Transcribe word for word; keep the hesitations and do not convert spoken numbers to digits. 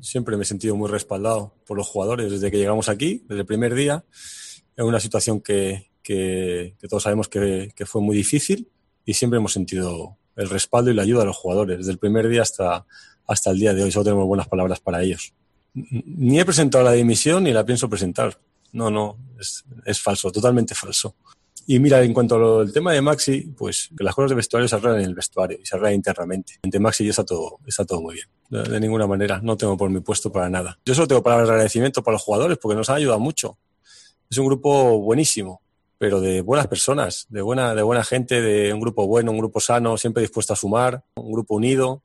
siempre me he sentido muy respaldado por los jugadores desde que llegamos aquí, desde el primer día, en una situación que, que, que todos sabemos que, que fue muy difícil, y siempre hemos sentido el respaldo y la ayuda de los jugadores, desde el primer día hasta, hasta el día de hoy. Solo tenemos buenas palabras para ellos. Ni he presentado la dimisión ni la pienso presentar. No, no, es, es falso, totalmente falso. Y mira, en cuanto al tema de Maxi, pues que las cosas de vestuario se arreglan en el vestuario y se arreglan internamente. Entre Maxi y yo está todo, está todo muy bien. De, de ninguna manera, no tengo por mi puesto para nada. Yo solo tengo palabras de agradecimiento para los jugadores porque nos han ayudado mucho. Es un grupo buenísimo, pero de buenas personas, de buena, de buena gente, de un grupo bueno, un grupo sano, siempre dispuesto a sumar, un grupo unido.